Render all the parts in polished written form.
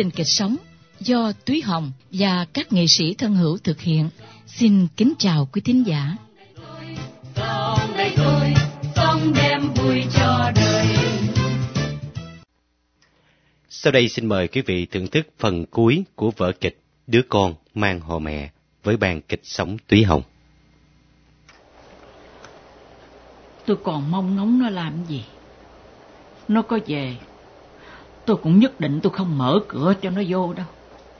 trình kịch sống do Túy Hồng và các nghệ sĩ thân hữu thực hiện. Xin kính chào quý thính giả. Sông đây thôi, sông đem vui cho đời. Sau đây xin mời quý vị thưởng thức phần cuối của vở kịch Đứa con mang họ mẹ với ban kịch sống Túy Hồng. Tôi còn mong ngóng nó làm gì. Nó có về, tôi cũng nhất định tôi không mở cửa cho nó vô đâu.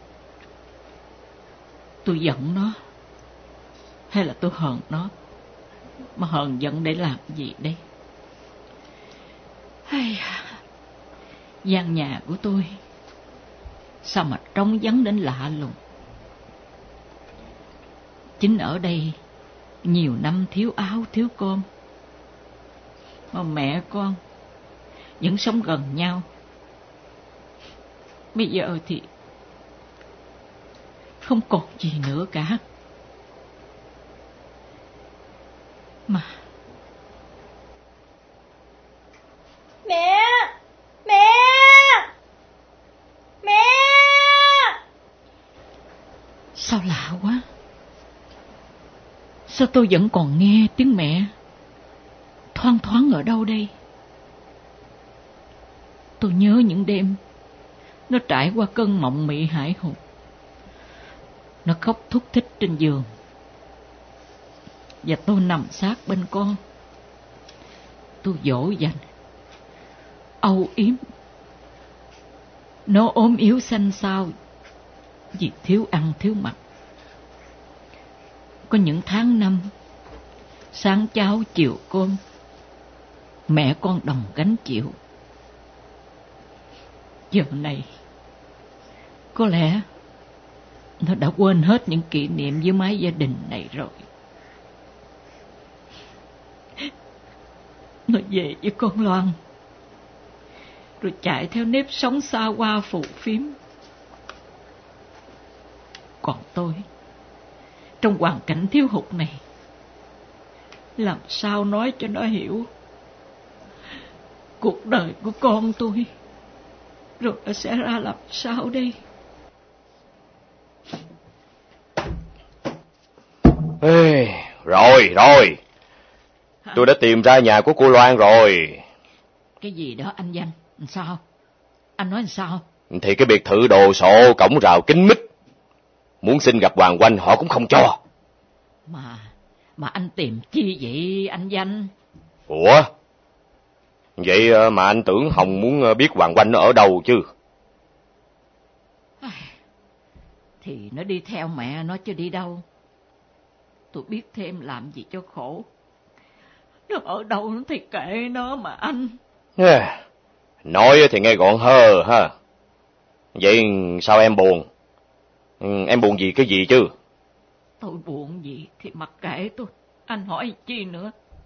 Tôi giận nó, hay là tôi hờn nó? Mà hờn giận để làm gì đây? Hay, gian nhà của tôi sao mà trống vắng đến lạ lùng. Chính ở đây nhiều năm thiếu áo thiếu cơm, mà mẹ con vẫn sống gần nhau. Bây giờ thì không còn gì nữa cả. Mà Mẹ! sao lạ quá. Sao tôi vẫn còn nghe tiếng mẹ thoang thoáng ở đâu đây? Tôi nhớ những đêm nó trải qua cơn mộng mị hải hùng. Nó khóc thút thít trên giường, và tôi nằm sát bên con. Tôi dỗ dành, âu yếm. Nó ốm yếu xanh xao vì thiếu ăn thiếu mặc. Có những tháng năm, sáng cháo chiều cơm, mẹ con đồng gánh chịu. Giờ này, có lẽ nó đã quên hết những kỷ niệm với mái gia đình này rồi. Nó về với con Loan, rồi chạy theo nếp sống xa hoa phù phiếm. Còn tôi, trong hoàn cảnh thiếu hụt này, làm sao nói cho nó hiểu cuộc đời của con tôi rồi nó sẽ ra làm sao đây? Rồi, hả? Tôi đã tìm ra nhà của cô Loan rồi. Cái gì đó anh Danh? Sao? Anh nói sao? Thì cái biệt thự đồ sộ, cổng rào kín mít. Muốn xin gặp Hoàng Oanh họ cũng không cho. Mà anh tìm chi vậy anh Danh? Ủa? Vậy mà anh tưởng Hồng muốn biết Hoàng Oanh nó ở đâu chứ? Thì nó đi theo mẹ nó chứ đi đâu. Tôi biết thêm làm gì cho khổ. Nó ở đâu thì kệ nó mà anh. Nói thì nghe gọn hơ ha. Vậy sao em buồn? Em buồn vì cái gì chứ? Tôi buồn gì thì mặc kệ tôi. Anh hỏi chi nữa?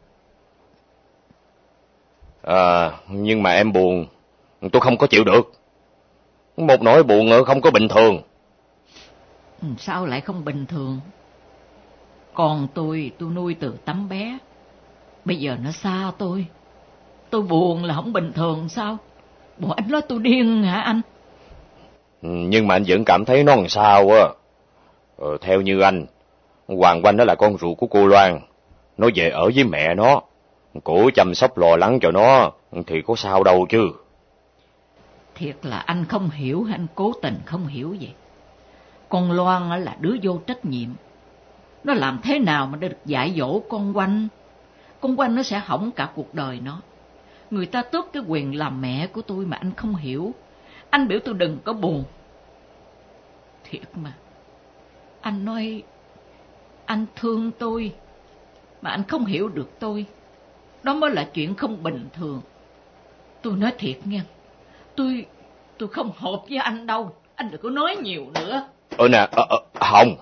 Nhưng mà em buồn, tôi không có chịu được. Một nỗi buồn không có bình thường. Sao lại không bình thường? Con tôi nuôi từ tấm bé. Bây giờ nó xa tôi. Tôi buồn là không bình thường sao? Bộ anh nói tôi điên hả anh? Nhưng mà anh vẫn cảm thấy nó làm sao á. Theo như anh, Hoàng Oanh nó là con ruột của cô Loan. Nó về ở với mẹ nó, cổ chăm sóc lo lắng cho nó, thì có sao đâu chứ. Thiệt là anh không hiểu hay anh cố tình không hiểu vậy? Con Loan là đứa vô trách nhiệm. Nó làm thế nào mà được dạy dỗ con Oanh? Con Oanh nó sẽ hỏng cả cuộc đời nó. Người ta tước cái quyền làm mẹ của tôi mà anh không hiểu. Anh biểu tôi đừng có buồn. Thiệt mà. Anh nói anh thương tôi mà anh không hiểu được tôi. Đó mới là chuyện không bình thường. Tôi nói thiệt nha. Tôi không hợp với anh đâu. Anh đừng có nói nhiều nữa. Hồng.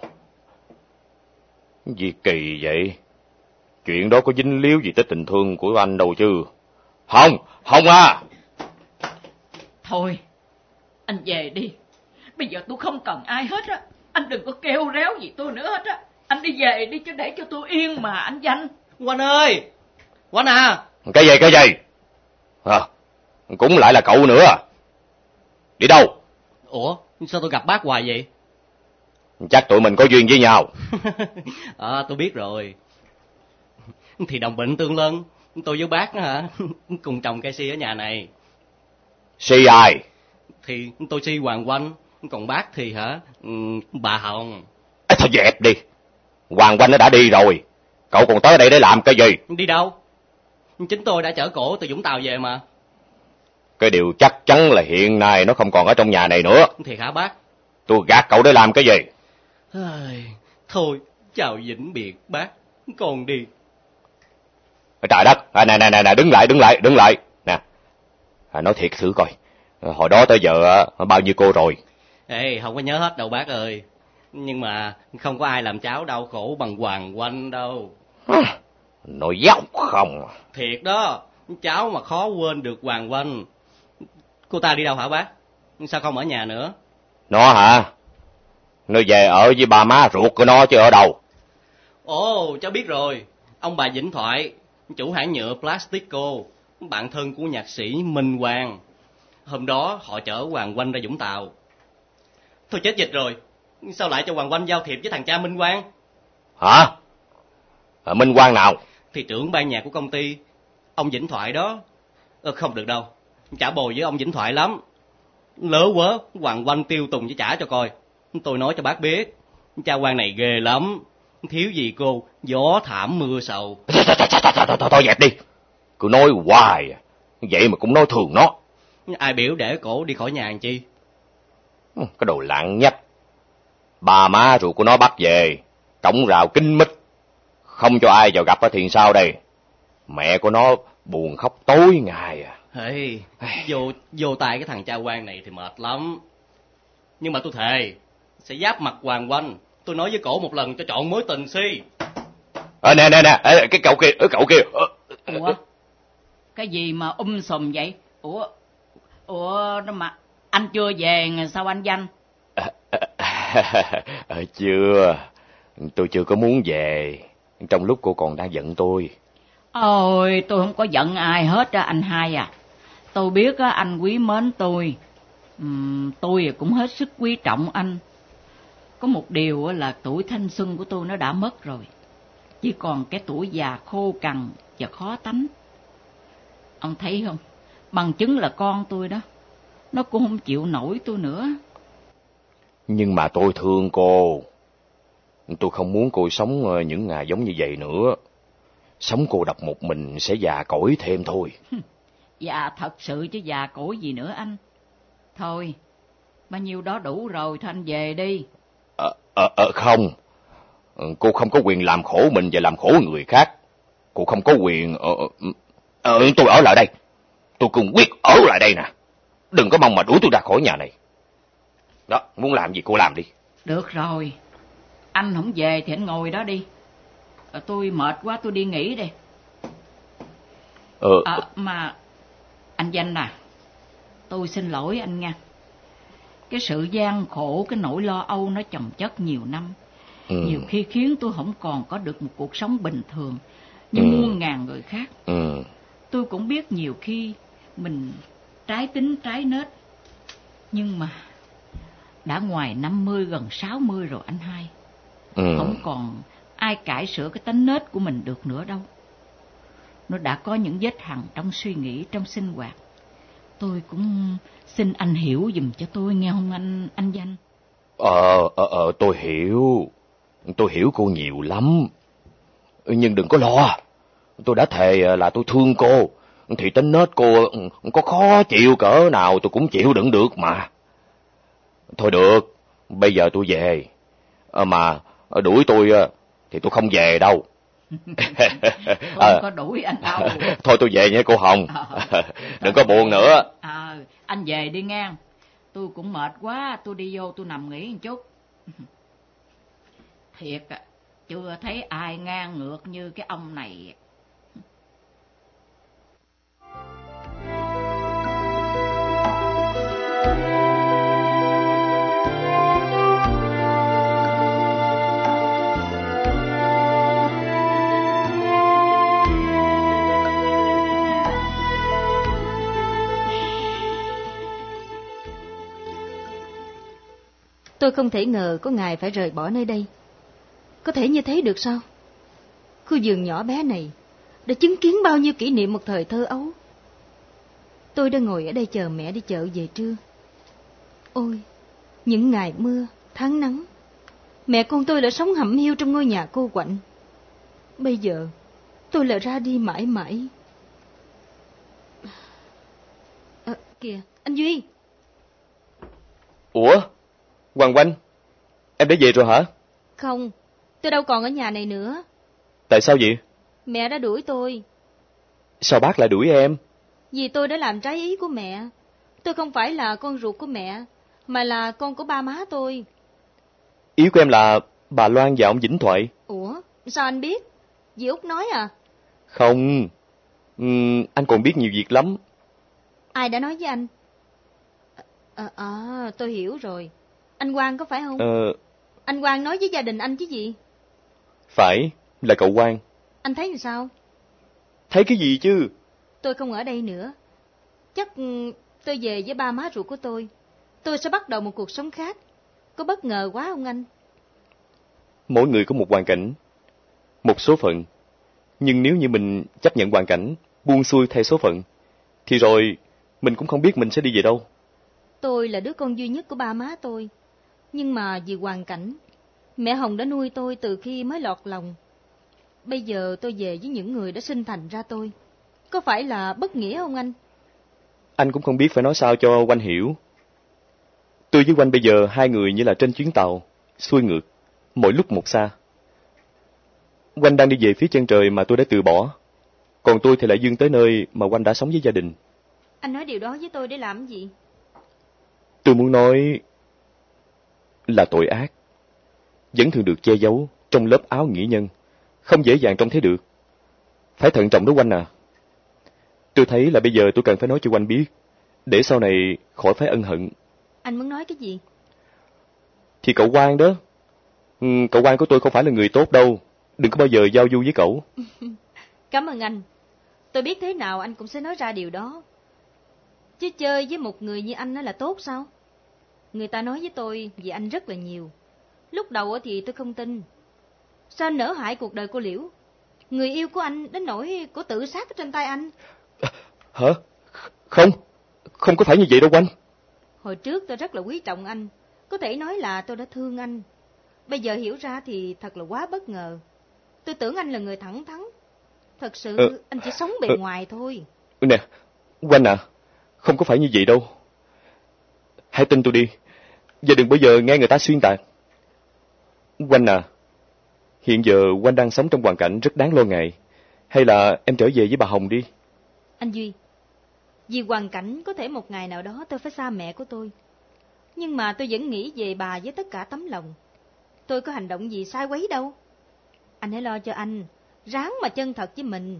Gì kỳ vậy? Chuyện đó có dính líu gì tới tình thương của anh đâu chứ. Hồng à! Thôi, anh về đi. Bây giờ tôi không cần ai hết á. Anh đừng có kêu réo gì tôi nữa hết á. Anh đi về đi chứ để cho tôi yên mà anh Danh. Oanh ơi! Oanh à! Cái gì? Cũng lại là cậu nữa. Đi đâu? Ủa, sao tôi gặp bác hoài vậy? Chắc tụi mình có duyên với nhau. Tôi biết rồi. Thì đồng bệnh tương lân, tôi với bác hả, cùng trồng cây si ở nhà này. Si ai? Thì tôi si Hoàng Oanh, còn bác thì hả, bà Hồng. Thôi dẹp đi. Hoàng Oanh nó đã đi rồi. Cậu còn tới đây để làm cái gì? Đi đâu? Chính tôi đã chở cổ từ Vũng Tàu về mà. Cái điều chắc chắn là hiện nay nó không còn ở trong nhà này nữa. Thiệt hả bác? Tôi gạt cậu để làm cái gì? Thôi, chào vĩnh biệt bác, con đi. Trời đất, nè, đứng lại. Nè, nói thiệt thử coi, hồi đó tới giờ bao nhiêu cô rồi? Ê, không có nhớ hết đâu bác ơi. Nhưng mà không có ai làm cháu đau khổ bằng Hoàng Oanh đâu. Nói dốc không? Thiệt đó, cháu mà khó quên được Hoàng Oanh. Cô ta đi đâu hả bác? Sao không ở nhà nữa? Nó hả? Nó về ở với ba má ruột của nó chứ ở đâu. Ồ, cháu biết rồi. Ông bà Vĩnh Thoại, chủ hãng nhựa Plastico, bạn thân của nhạc sĩ Minh Quang. Hôm đó họ chở Hoàng Oanh ra Vũng Tàu. Thôi chết dịch rồi. Sao lại cho Hoàng Oanh giao thiệp với thằng cha Minh Quang? Hả? Minh Quang nào? Thì trưởng ban nhạc của công ty, ông Vĩnh Thoại đó. Không được đâu, trả bồi với ông Vĩnh Thoại lắm. Lỡ quá, Hoàng Oanh tiêu tùng cho trả cho coi. Tôi nói cho bác biết, cha Quang này ghê lắm. Thiếu gì cô, gió thảm mưa sầu. Thôi dẹp đi. Cứ nói hoài, vậy mà cũng nói thường nó. Ai biểu để cổ đi khỏi nhà làm chi? Cái đồ lạng nhách. Ba má ruột của nó bắt về, cổng rào kín mít, không cho ai vào gặp thì sao đây? Mẹ của nó buồn khóc tối ngày à. Hey, vô tay cái thằng cha Quang này thì mệt lắm. Nhưng mà tôi thề sẽ giáp mặt Hoàng Oanh. Tôi nói với cổ một lần cho chọn mối tình si. Nè, cái cậu kia. Ủa? Cái gì mà sùm vậy? Ủa mà anh chưa về sao anh Danh? Chưa. Tôi chưa có muốn về. Trong lúc cô còn đang giận tôi. Ôi, tôi không có giận ai hết á anh hai à. Tôi biết á anh quý mến tôi. Tôi cũng hết sức quý trọng anh. Có một điều là tuổi thanh xuân của tôi nó đã mất rồi. Chỉ còn cái tuổi già khô cằn và khó tánh. Ông thấy không? Bằng chứng là con tôi đó, nó cũng không chịu nổi tôi nữa. Nhưng mà tôi thương cô. Tôi không muốn cô sống những ngày giống như vậy nữa. Sống cô độc một mình sẽ già cỗi thêm thôi. Dạ thật sự chứ già cỗi gì nữa anh. Thôi, bao nhiêu đó đủ rồi, thôi anh về đi. Không. Cô không có quyền làm khổ mình và làm khổ người khác. Cô không có quyền... tôi ở lại đây. Tôi cũng quyết ở lại đây nè. Đừng có mong mà đuổi tôi ra khỏi nhà này. Đó, muốn làm gì cô làm đi. Được rồi. Anh không về thì anh ngồi đó đi. Tôi mệt quá, tôi đi nghỉ đây. Mà anh Danh à, tôi xin lỗi anh nha. Cái sự gian khổ, cái nỗi lo âu nó chồng chất nhiều năm. Nhiều khi khiến tôi không còn có được một cuộc sống bình thường như muôn ngàn người khác. Tôi cũng biết nhiều khi mình trái tính trái nết. Nhưng mà đã ngoài 50 gần 60 rồi anh hai. Không còn ai cải sửa cái tính nết của mình được nữa đâu. Nó đã có những vết hằn trong suy nghĩ, trong sinh hoạt. Tôi cũng xin anh hiểu giùm cho tôi nghe không anh Danh? Tôi hiểu. Tôi hiểu cô nhiều lắm. Nhưng đừng có lo. Tôi đã thề là tôi thương cô. Thì tính nết cô có khó chịu cỡ nào tôi cũng chịu đựng được mà. Thôi được, bây giờ tôi về. Mà đuổi tôi thì tôi không về đâu. Không có đuổi anh đâu. Thôi tôi về nha cô Hồng. Đừng có buồn nữa. Anh về đi nghe. Tôi cũng mệt quá, tôi đi vô tôi nằm nghỉ một chút. Thiệt chưa thấy ai ngang ngược như cái ông này. Tôi không thể ngờ có ngày phải rời bỏ nơi đây. Có thể như thế được sao? Khu vườn nhỏ bé này đã chứng kiến bao nhiêu kỷ niệm một thời thơ ấu. Tôi đang ngồi ở đây chờ mẹ đi chợ về trưa. Ôi, những ngày mưa, tháng nắng, mẹ con tôi đã sống hẩm hiu trong ngôi nhà cô quạnh. Bây giờ, tôi lại ra đi mãi mãi. Kìa, anh Duy. Ủa, Hoàng Oanh, em đã về rồi hả? Không, tôi đâu còn ở nhà này nữa. Tại sao vậy? Mẹ đã đuổi tôi. Sao bác lại đuổi em? Vì tôi đã làm trái ý của mẹ. Tôi không phải là con ruột của mẹ, mà là con của ba má tôi. Ý của em là bà Loan và ông Vĩnh Thoại. Ủa, sao anh biết? Dì Út nói à? Không, anh còn biết nhiều việc lắm. Ai đã nói với anh? Tôi hiểu rồi. Anh Quang có phải không? Anh Quang nói với gia đình anh chứ gì? Phải, là cậu Quang. Anh thấy làm sao? Thấy cái gì chứ? Tôi không ở đây nữa. Chắc tôi về với ba má ruột của tôi. Tôi sẽ bắt đầu một cuộc sống khác. Có bất ngờ quá không anh? Mỗi người có một hoàn cảnh, một số phận. Nhưng nếu như mình chấp nhận hoàn cảnh, buông xuôi theo số phận, thì rồi mình cũng không biết mình sẽ đi về đâu. Tôi là đứa con duy nhất của ba má tôi. Nhưng mà vì hoàn cảnh, mẹ Hồng đã nuôi tôi từ khi mới lọt lòng. Bây giờ tôi về với những người đã sinh thành ra tôi. Có phải là bất nghĩa không anh? Anh cũng không biết phải nói sao cho Oanh hiểu. Tôi với Oanh bây giờ hai người như là trên chuyến tàu, xuôi ngược, mỗi lúc một xa. Oanh đang đi về phía chân trời mà tôi đã từ bỏ. Còn tôi thì lại dưng tới nơi mà Oanh đã sống với gia đình. Anh nói điều đó với tôi để làm gì? Tôi muốn nói là tội ác vẫn thường được che giấu trong lớp áo nghĩa nhân, không dễ dàng trông thấy được. Phải thận trọng đó Oanh à. Tôi thấy là bây giờ tôi cần phải nói cho Oanh biết, để sau này khỏi phải ân hận. Anh muốn nói cái gì? Thì cậu Quang đó. Cậu Quang của tôi không phải là người tốt đâu. Đừng có bao giờ giao du với cậu. Cảm ơn anh. Tôi biết thế nào anh cũng sẽ nói ra điều đó. Chứ chơi với một người như anh là tốt sao? Người ta nói với tôi về anh rất là nhiều. Lúc đầu thì tôi không tin. Sao anh nỡ hại cuộc đời cô Liễu? Người yêu của anh đến nỗi cô tự sát ở trên tay anh. Hả? Không có phải như vậy đâu Oanh. Hồi trước tôi rất là quý trọng anh. Có thể nói là tôi đã thương anh. Bây giờ hiểu ra thì thật là quá bất ngờ. Tôi tưởng anh là người thẳng thắn. Thật sự anh chỉ sống bề ngoài thôi. Nè, Oanh à, không có phải như vậy đâu. Hãy tin tôi đi, và đừng bao giờ nghe người ta xuyên tạc. Oanh à, hiện giờ Oanh đang sống trong hoàn cảnh rất đáng lo ngại. Hay là em trở về với bà Hồng đi. Anh Duy, vì hoàn cảnh có thể một ngày nào đó tôi phải xa mẹ của tôi. Nhưng mà tôi vẫn nghĩ về bà với tất cả tấm lòng. Tôi có hành động gì sai quấy đâu. Anh hãy lo cho anh, ráng mà chân thật với mình.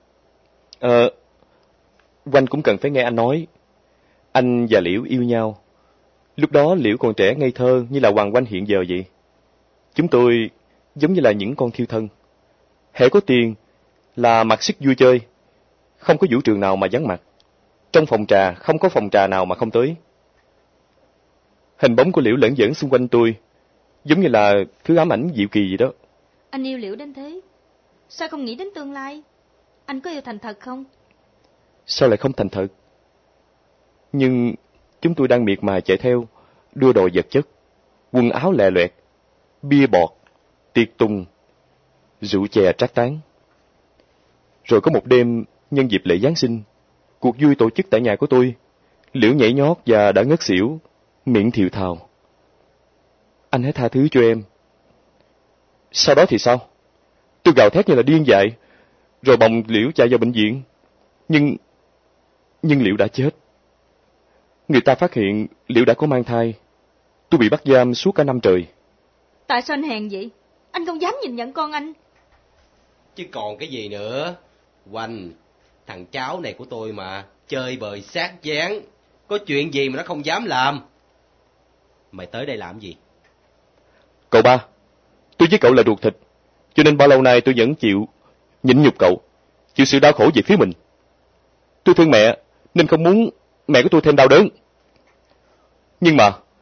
Oanh cũng cần phải nghe anh nói. Anh và Liễu yêu nhau. Lúc đó Liễu còn trẻ ngây thơ như là Hoàng Oanh hiện giờ vậy. Chúng tôi giống như là những con thiêu thân. Hễ có tiền là mặc sức vui chơi. Không có vũ trường nào mà vắng mặt. Trong phòng trà không có phòng trà nào mà không tới. Hình bóng của Liễu lởn vởn xung quanh tôi, giống như là thứ ám ảnh diệu kỳ gì đó. Anh yêu Liễu đến thế, sao không nghĩ đến tương lai? Anh có yêu thành thật không? Sao lại không thành thật? Nhưng chúng tôi đang miệt mài chạy theo, đua đòi vật chất, quần áo lè loẹt, bia bọt, tiệc tùng, rượu chè trác tán. Rồi có một đêm, nhân dịp lễ Giáng sinh, cuộc vui tổ chức tại nhà của tôi. Liễu nhảy nhót và đã ngất xỉu, miệng thều thào. Anh hãy tha thứ cho em. Sau đó thì sao? Tôi gào thét như là điên dại, rồi bồng Liễu chạy vào bệnh viện. Nhưng Liễu đã chết. Người ta phát hiện Liễu đã có mang thai. Tôi bị bắt giam suốt cả năm trời. Tại sao anh hèn vậy? Anh không dám nhìn nhận con anh. Chứ còn cái gì nữa. Oanh, thằng cháu này của tôi mà, chơi bời sát dáng, có chuyện gì mà nó không dám làm. Mày tới đây làm gì? Cậu ba, tôi với cậu là ruột thịt, cho nên bao lâu nay tôi vẫn chịu nhịn nhục cậu, chịu sự đau khổ về phía mình. Tôi thương mẹ, nên không muốn mẹ của tôi thêm đau đớn. Nhưng mà,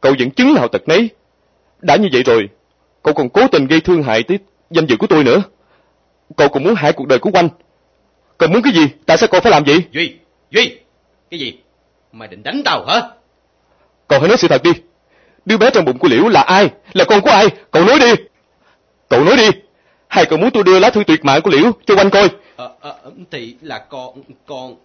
cậu vẫn chứng nào tật nấy. Đã như vậy rồi, cậu còn cố tình gây thương hại tới danh dự của tôi nữa. Cậu còn muốn hại cuộc đời của Oanh. Cậu muốn cái gì? Tại sao cậu phải làm vậy? Duy, cái gì? Mày định đánh tao hả? Cậu hãy nói sự thật đi. Đứa bé trong bụng của Liễu là ai? Là con của ai? Cậu nói đi. Cậu nói đi. Hay cậu muốn tôi đưa lá thư tuyệt mạng của Liễu cho Oanh coi? Thì là con...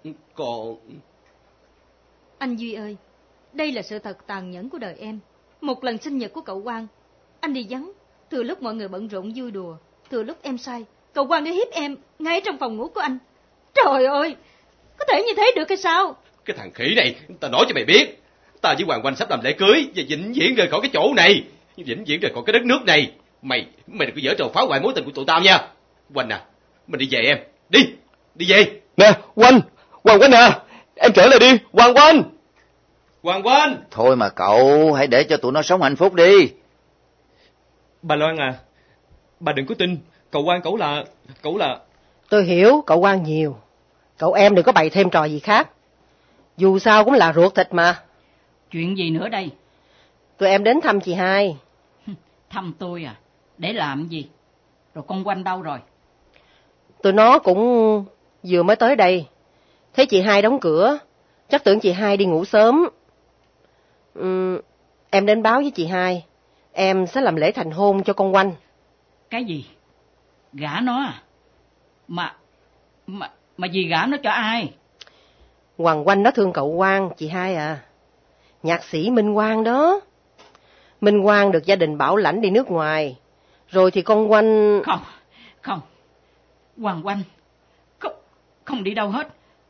Anh Duy ơi, đây là sự thật tàn nhẫn của đời em. Một lần sinh nhật của cậu Quang, anh đi vắng, thừa lúc mọi người bận rộn vui đùa, thừa lúc em say, cậu Quang đã hiếp em ngay trong phòng ngủ của anh. Trời ơi, có thể như thế được hay sao? Cái thằng khỉ này, tao nói cho mày biết, tao với Hoàng Oanh sắp làm lễ cưới và vĩnh viễn rời khỏi cái chỗ này, vĩnh viễn rời khỏi cái đất nước này. Mày đừng có giở trò phá hoại mối tình của tụi tao nha. Oanh à, mình đi về em, đi về. Nè, Hoàng Oanh à, em trở lại đi, Hoàng Oanh. Thôi mà cậu, hãy để cho tụi nó sống hạnh phúc đi. Bà Loan à, bà đừng có tin, cậu Quang cậu là... Tôi hiểu cậu Quang nhiều. Cậu em đừng có bày thêm trò gì khác. Dù sao cũng là ruột thịt mà. Chuyện gì nữa đây? Tụi em đến thăm chị Hai. Thăm tôi à? Để làm gì? Rồi con Oanh đâu rồi? Tụi nó cũng vừa mới tới đây. Thấy chị Hai đóng cửa, chắc tưởng chị Hai đi ngủ sớm. Em đến báo với chị Hai, em sẽ làm lễ thành hôn cho con Oanh. Cái gì? Gả nó à? Mà gì gả nó cho ai? Hoàng Oanh nó thương cậu Quang, chị Hai à. Nhạc sĩ Minh Quang đó. Minh Quang được gia đình bảo lãnh đi nước ngoài. Rồi thì con Oanh... Không. Hoàng Oanh không đi đâu hết.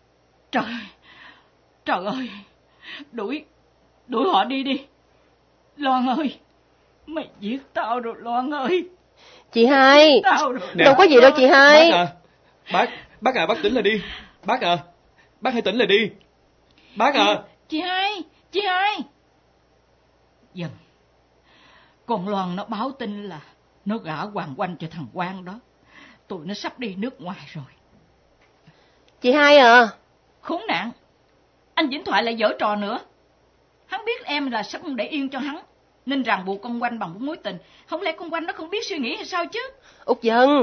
Trời ơi. Đuổi họ đi. Loan ơi. Mày giết tao rồi Loan ơi. Chị Hai. Nè, đâu có gì đâu chị Hai. Bác à, bác tỉnh lại đi. Bác à, bác hãy tỉnh lại đi. Bác à. Chị Hai. Dần. Con Loan nó báo tin là nó gả Hoàng Oanh cho thằng Quang đó. Tụi nó sắp đi nước ngoài rồi. Chị Hai à. Khốn nạn. Anh Vĩnh Thoại lại giở trò nữa. Hắn biết em là sắp không để yên cho hắn, nên ràng buộc con Oanh bằng một mối tình. Không lẽ con Oanh nó không biết suy nghĩ hay sao chứ? Út Dân.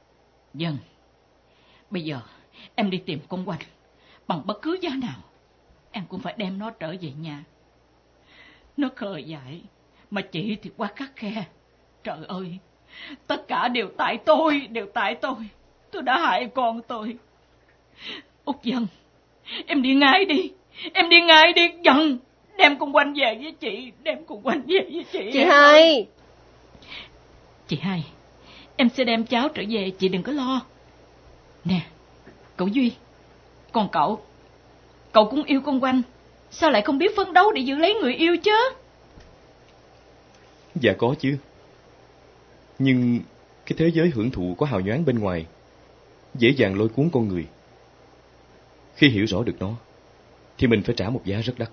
Bây giờ em đi tìm con Oanh. Bằng bất cứ giá nào em cũng phải đem nó trở về nhà. Nó khờ dại, mà chị thì quá khắt khe. Trời ơi, tất cả đều tại tôi. Tôi đã hại con tôi. Út Dân, em đi ngay đi. Dân, đem con Oanh về với chị. Chị Hai. Chị Hai, em sẽ đem cháu trở về, chị đừng có lo. Nè, cậu Duy, còn cậu cũng yêu con Oanh. Sao lại không biết phấn đấu để giữ lấy người yêu chứ? Dạ có chứ. Nhưng cái thế giới hưởng thụ có hào nhoáng bên ngoài dễ dàng lôi cuốn con người. Khi hiểu rõ được nó thì mình phải trả một giá rất đắt.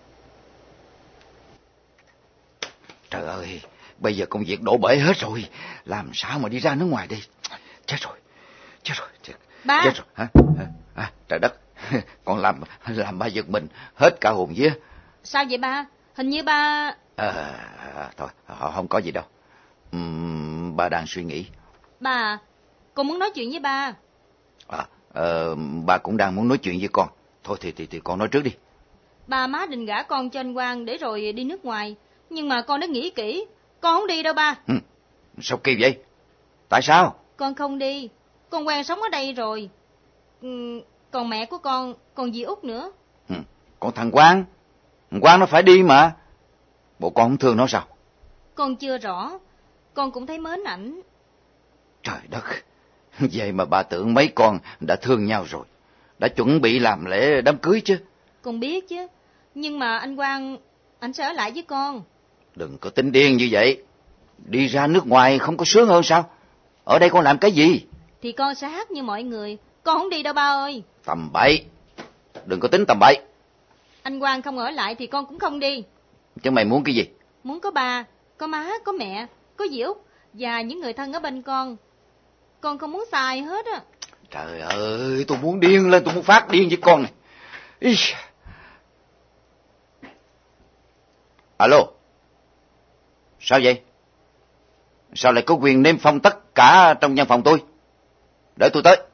Trời ơi, bây giờ công việc đổ bể hết rồi. Làm sao mà đi ra nước ngoài đi? Chết rồi. Ba. Chết rồi. Hả? Trời đất. Con làm ba giật mình hết cả hồn vía. Sao vậy ba? Hình như ba... Thôi, không có gì đâu. Ba đang suy nghĩ. Ba, con muốn nói chuyện với ba. Ba cũng đang muốn nói chuyện với con. Thôi thì con nói trước đi. Ba má định gả con cho anh Quang để rồi đi nước ngoài. Nhưng mà con đã nghĩ kỹ, con không đi đâu ba. Sao kỳ vậy? Tại sao? Con không đi. Con quen sống ở đây rồi. Còn mẹ của con, còn dì Út nữa. Còn thằng Quang nó phải đi mà. Bộ con không thương nó sao? Con chưa rõ. Con cũng thấy mến ảnh. Trời đất. Vậy mà bà tưởng mấy con đã thương nhau rồi. Đã chuẩn bị làm lễ đám cưới chứ. Con biết chứ. Nhưng mà anh Quang, anh sẽ ở lại với con. Đừng có tính điên như vậy. Đi ra nước ngoài không có sướng hơn sao? Ở đây con làm cái gì? Thì con sẽ hát như mọi người. Con không đi đâu ba ơi. Tầm bậy. Đừng có tính tầm bậy. Anh Quang không ở lại thì con cũng không đi. Chứ mày muốn cái gì? Muốn có ba, có má, có mẹ, có dì Út và những người thân ở bên con. Con không muốn xài hết á. Trời ơi, tôi muốn điên lên, tôi muốn phát điên với con này. Alo, Sao vậy? Sao lại có quyền niêm phong tất cả trong văn phòng tôi? Đợi tôi tới.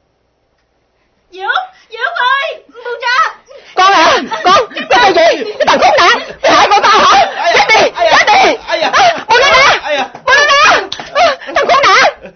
Dũng ơi, buông ra. Con à, con, cái gì? Cái thằng khốn nạn, hại con tao hả? Chết đi! Buông nó ra! Thằng khốn nạn!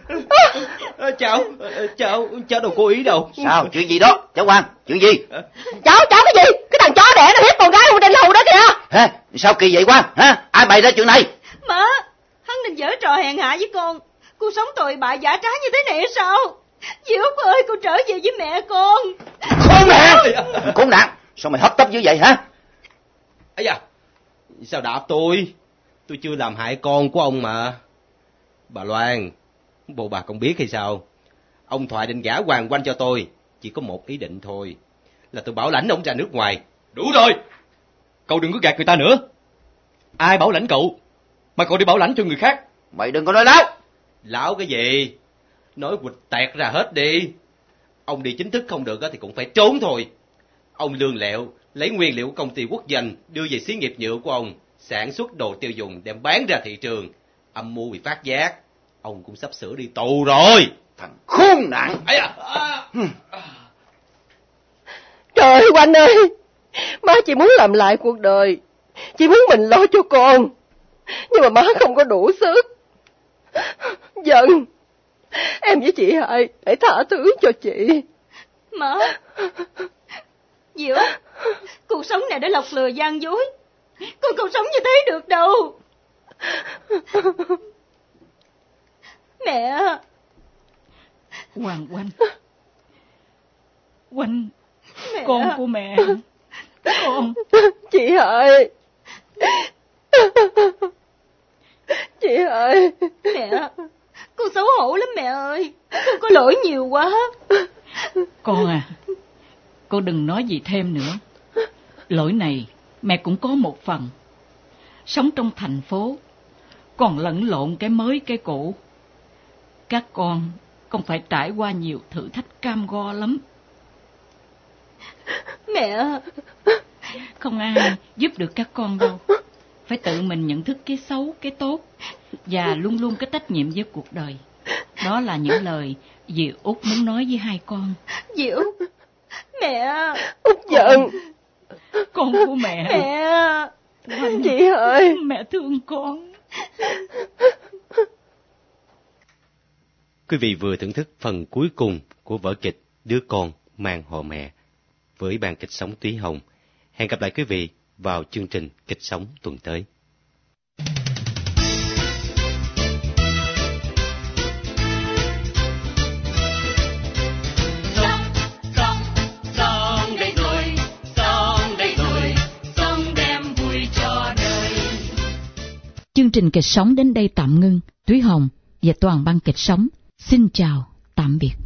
Cháu đâu có ý đâu. Sao? Chuyện gì đó? Cháu Hoàng, chuyện gì? Cháu cái gì? Cái thằng chó đẻ nó hiếp con gái con trên lầu đó kìa. Hả? Sao kỳ vậy Hoàng? Hả? Ai bày ra chuyện này? Má, hắn định giở trò hèn hạ với con. Cô sống tồi bại giả trá như thế này hay sao? Dì Út ơi, cô trở về với mẹ con. Khốn nạn! Khốn nạn! Sao mày hấp tấp như vậy hả? Ây da, sao đạp tôi? Tôi chưa làm hại con của ông mà. Bà Loan, bộ bà không biết hay sao? Ông Thoại định gả Hoàng Oanh cho tôi, chỉ có một ý định thôi, là tôi bảo lãnh ông ra nước ngoài. Đủ rồi! Cậu đừng có gạt người ta nữa. Ai bảo lãnh cậu mà cậu đi bảo lãnh cho người khác? Mày đừng có nói láo. Láo cái gì? Nói quịch tẹt ra hết đi. Ông đi chính thức không được thì cũng phải trốn thôi. Ông lương lẹo lấy nguyên liệu của công ty quốc doanh đưa về xí nghiệp nhựa của ông, sản xuất đồ tiêu dùng đem bán ra thị trường, âm mưu bị phát giác. Ông cũng sắp sửa đi tù rồi. Thằng khốn nạn! Trời ơi Oanh ơi, má chỉ muốn làm lại cuộc đời, chỉ muốn mình lo cho con, nhưng mà má không có đủ sức. Dân, em với chị Hai hãy tha thứ cho chị. Má, dì Út, cuộc sống này đã lọc lừa gian dối, con không sống như thế được đâu. Mẹ. Hoàng Oanh, Mẹ. con của mẹ. Con. Chị Hai. Chị Hai. Mẹ, con xấu hổ lắm mẹ ơi, con có lỗi nhiều quá. Con à, con đừng nói gì thêm nữa. Lỗi này mẹ cũng có một phần. Sống trong thành phố, còn lẫn lộn cái mới cái cũ. Các con phải trải qua nhiều thử thách cam go lắm. Mẹ, không ai giúp được các con đâu. Phải tự mình nhận thức cái xấu, cái tốt, và luôn luôn có trách nhiệm với cuộc đời. Đó là những lời dì Út muốn nói với hai con. Dì Út, mẹ. Út giận. Con của mẹ. Mẹ. Oanh, chị ơi, mẹ thương con. Quý vị vừa thưởng thức phần cuối cùng của vở kịch Đứa con mang họ mẹ với ban kịch sống Túy Hồng. Hẹn gặp lại quý vị vào chương trình kịch sống tuần tới. Chương trình kịch sống đến đây tạm ngưng. Túy Hồng và toàn ban kịch sống xin chào, tạm biệt.